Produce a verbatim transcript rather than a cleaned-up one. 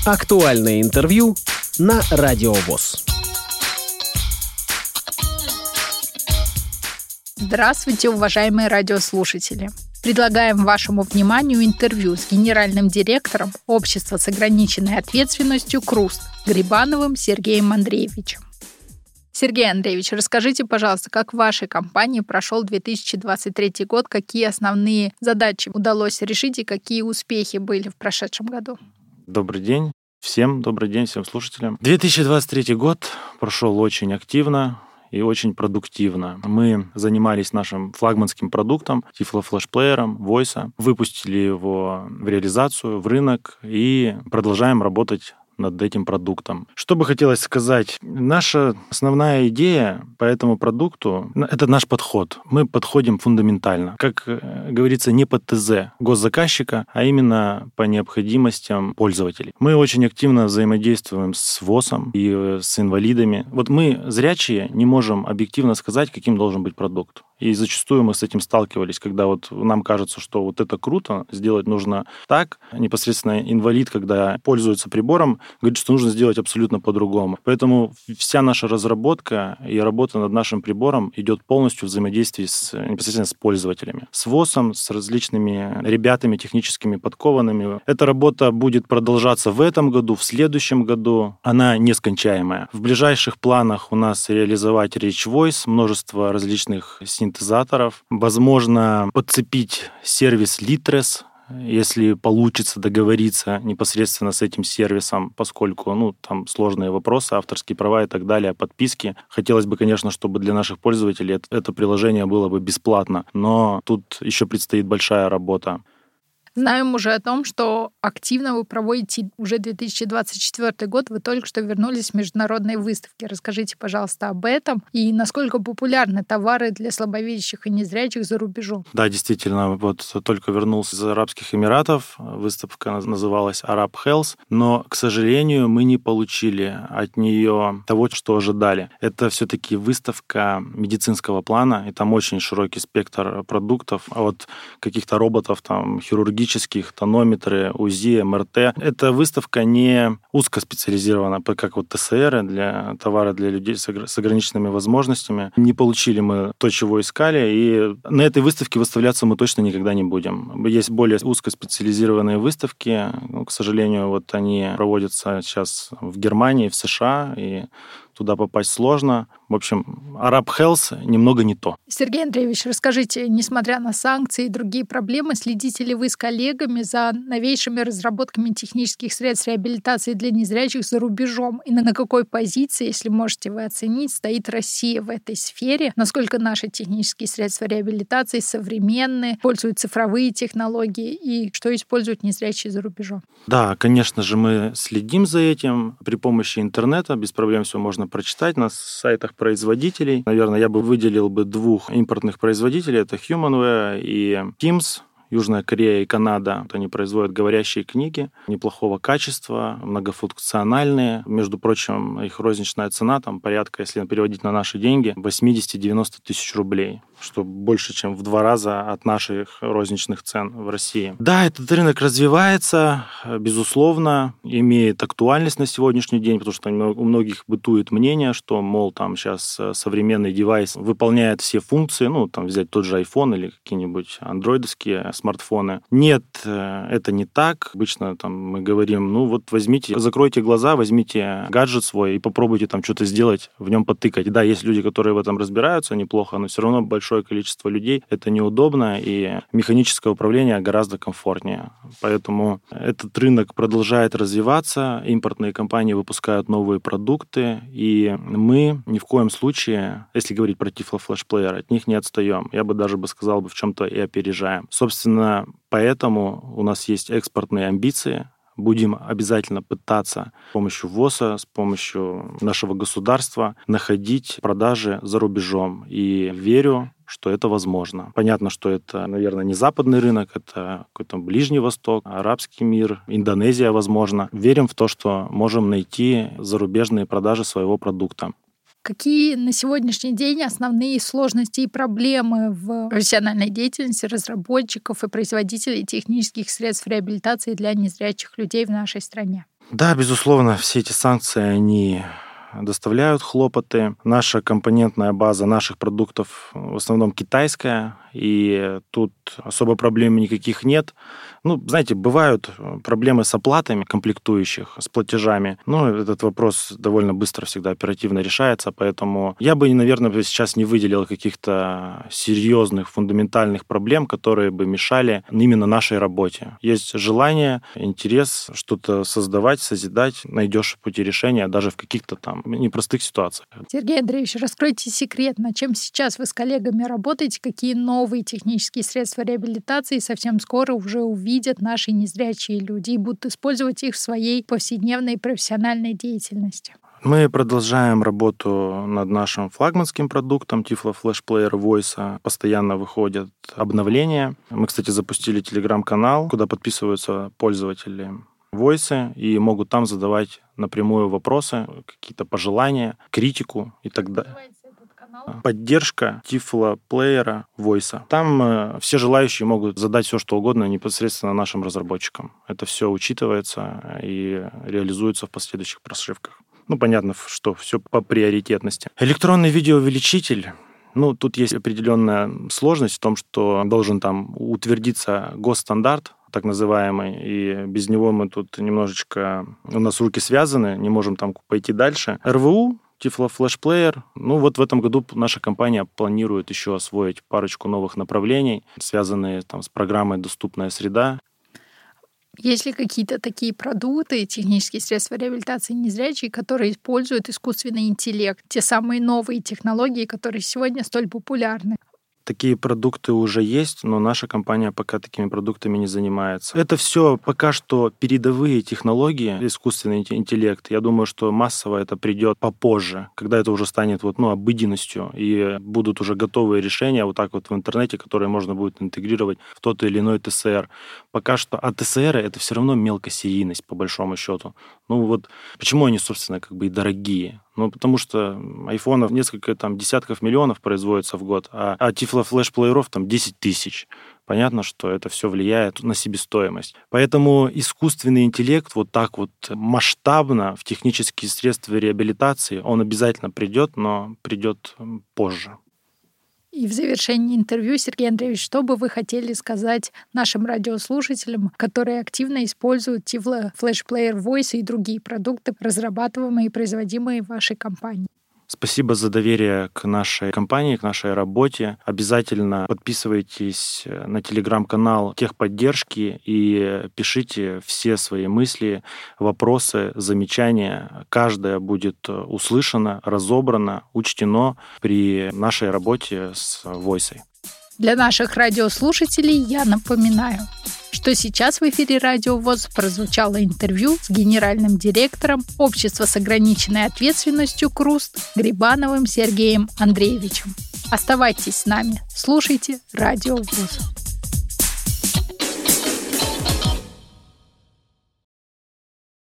Актуальное интервью на Радио ВОС. Здравствуйте, уважаемые радиослушатели! Предлагаем вашему вниманию интервью с генеральным директором Общества с ограниченной ответственностью «Круст» Грибановым Сергеем Андреевичем. Сергей Андреевич, расскажите, пожалуйста, как в вашей компании прошел две тысячи двадцать третий год, какие основные задачи удалось решить и какие успехи были в прошедшем году? Добрый день. Всем добрый день, всем слушателям. две тысячи двадцать третий год прошел очень активно и очень продуктивно. Мы занимались нашим флагманским продуктом, тифлофлешплеером Voice, выпустили его в реализацию, в рынок и продолжаем работать над этим продуктом. Что бы хотелось сказать? Наша основная идея по этому продукту — это наш подход. Мы подходим фундаментально. Как говорится, не под ТЗ госзаказчика, а именно по необходимостям пользователей. Мы очень активно взаимодействуем с ВОСом и с инвалидами. Вот мы, зрячие, не можем объективно сказать, каким должен быть продукт. И зачастую мы с этим сталкивались, когда вот нам кажется, что вот это круто, сделать нужно так. Непосредственно инвалид, когда пользуется прибором, говорит, что нужно сделать абсолютно по-другому. Поэтому вся наша разработка и работа над нашим прибором идет полностью в взаимодействии с, непосредственно с пользователями. С ВОСом, с различными ребятами техническими подкованными. Эта работа будет продолжаться в этом году, в следующем году. Она нескончаемая. В ближайших планах у нас реализовать Rich Voice, множество различных синтезаторов. Возможно, подцепить сервис Litres, если получится договориться непосредственно с этим сервисом, поскольку ну, там сложные вопросы, авторские права и так далее, подписки. Хотелось бы, конечно, чтобы для наших пользователей это, это приложение было бы бесплатно, но тут еще предстоит большая работа. Знаем уже о том, что активно вы проводите уже две тысячи двадцать четвёртый год. Вы только что вернулись с международной выставки. Расскажите, пожалуйста, об этом и насколько популярны товары для слабовидящих и незрячих за рубежом. Да, действительно, вот только вернулся из Арабских Эмиратов. Выставка называлась Arab Health, но, к сожалению, мы не получили от нее того, что ожидали. Это все-таки выставка медицинского плана, и там очень широкий спектр продуктов, от каких-то роботов, там, хирургических, тонометры, УЗИ, МРТ. Эта выставка не узкоспециализирована, как вот ТСР, для товары для людей с ограниченными возможностями. Не получили мы то, чего искали, и на этой выставке выставляться мы точно никогда не будем. Есть более узкоспециализированные выставки, но, к сожалению, вот они проводятся сейчас в Германии, в США, и туда попасть сложно. В общем, Arab Health немного не то. Сергей Андреевич, расскажите, несмотря на санкции и другие проблемы, следите ли вы с коллегами за новейшими разработками технических средств реабилитации для незрячих за рубежом? И на какой позиции, если можете вы оценить, стоит Россия в этой сфере? Насколько наши технические средства реабилитации современны, пользуют цифровые технологии и что используют незрячие за рубежом? Да, конечно же, мы следим за этим. При помощи интернета без проблем все можно прочитать на сайтах производителей. Наверное, я бы выделил бы двух импортных производителей. Это Humanware и Teams. Южная Корея и Канада. Вот они производят говорящие книги неплохого качества, многофункциональные. Между прочим, их розничная цена там порядка, если переводить на наши деньги, восемьдесят-девяносто тысяч рублей, что больше, чем в два раза от наших розничных цен в России. Да, этот рынок развивается, безусловно, имеет актуальность на сегодняшний день, потому что у многих бытует мнение, что, мол, там сейчас современный девайс выполняет все функции, ну, там взять тот же iPhone или какие-нибудь андроидовские смартфоны. Нет, это не так. Обычно там мы говорим, ну вот возьмите, закройте глаза, возьмите гаджет свой и попробуйте там что-то сделать, в нем потыкать. Да, есть люди, которые в этом разбираются неплохо, но все равно большое количество людей это неудобно, и механическое управление гораздо комфортнее. Поэтому этот рынок продолжает развиваться, импортные компании выпускают новые продукты, и мы ни в коем случае, если говорить про тифлофлешплеер, от них не отстаем. Я бы даже бы сказал, бы в чем-то и опережаем. Собственно, поэтому у нас есть экспортные амбиции. Будем обязательно пытаться с помощью ВОСа, с помощью нашего государства находить продажи за рубежом. И верю, что это возможно. Понятно, что это, наверное, не западный рынок, это какой-то Ближний Восток, арабский мир, Индонезия, возможно. Верим в то, что можем найти зарубежные продажи своего продукта. Какие на сегодняшний день основные сложности и проблемы в профессиональной деятельности разработчиков и производителей технических средств реабилитации для незрячих людей в нашей стране? Да, безусловно, все эти санкции, они доставляют хлопоты. Наша компонентная база наших продуктов в основном китайская, и тут особо проблем никаких нет. Ну, знаете, бывают проблемы с оплатами комплектующих, с платежами, но этот вопрос довольно быстро всегда оперативно решается, поэтому я бы, наверное, сейчас не выделил каких-то серьезных, фундаментальных проблем, которые бы мешали именно нашей работе. Есть желание, интерес что-то создавать, созидать, найдешь пути решения даже в каких-то там непростых ситуациях. Сергей Андреевич, раскройте секрет, над чем сейчас вы с коллегами работаете, какие новые технические средства реабилитации совсем скоро уже увидят наши незрячие люди и будут использовать их в своей повседневной профессиональной деятельности. Мы продолжаем работу над нашим флагманским продуктом Tiflo Flash Player Voice. Постоянно выходят обновления. Мы, кстати, запустили телеграм-канал, куда подписываются пользователи Voice и могут там задавать напрямую вопросы, какие-то пожелания, критику и так далее. Поддержка Tiflo Player Voice. Там э, все желающие могут задать все, что угодно непосредственно нашим разработчикам. Это все учитывается и реализуется в последующих прошивках. Ну, понятно, что все по приоритетности. Электронный видеоувеличитель. Ну, тут есть определенная сложность в том, что должен там утвердиться госстандарт, так называемый, и без него мы тут немножечко... У нас руки связаны, не можем там пойти дальше. эр вэ у, Tiflo Flash Player. Ну, вот в этом году наша компания планирует еще освоить парочку новых направлений, связанные там с программой «Доступная среда». Есть ли какие-то такие продукты, технические средства реабилитации незрячих, которые используют искусственный интеллект, те самые новые технологии, которые сегодня столь популярны? Такие продукты уже есть, но наша компания пока такими продуктами не занимается. Это все пока что передовые технологии, искусственный интеллект. Я думаю, что массово это придет попозже, когда это уже станет вот, ну, обыденностью, и будут уже готовые решения вот так вот в интернете, которые можно будет интегрировать в тот или иной тэ эс эр. Пока что, а тэ эс эр это все равно мелкосерийность, по большому счету. Ну вот почему они, собственно, как бы и дорогие? Ну, потому что айфонов несколько там десятков миллионов производится в год, а, а Tiflo Flash плееров там десять тысяч. Понятно, что это все влияет на себестоимость. Поэтому искусственный интеллект вот так вот масштабно в технические средства реабилитации, он обязательно придет, но придет позже. И в завершении интервью, Сергей Андреевич, что бы вы хотели сказать нашим радиослушателям, которые активно используют Tiflo Flash Player Voice и другие продукты, разрабатываемые и производимые в вашей компании? Спасибо за доверие к нашей компании, к нашей работе. Обязательно подписывайтесь на телеграм-канал Техподдержки и пишите все свои мысли, вопросы, замечания. Каждое будет услышано, разобрано, учтено при нашей работе с Voice. Для наших радиослушателей я напоминаю, что сейчас в эфире Радио ВОС прозвучало интервью с генеральным директором Общества с ограниченной ответственностью «Круст» Грибановым Сергеем Андреевичем. Оставайтесь с нами, слушайте Радио ВОС.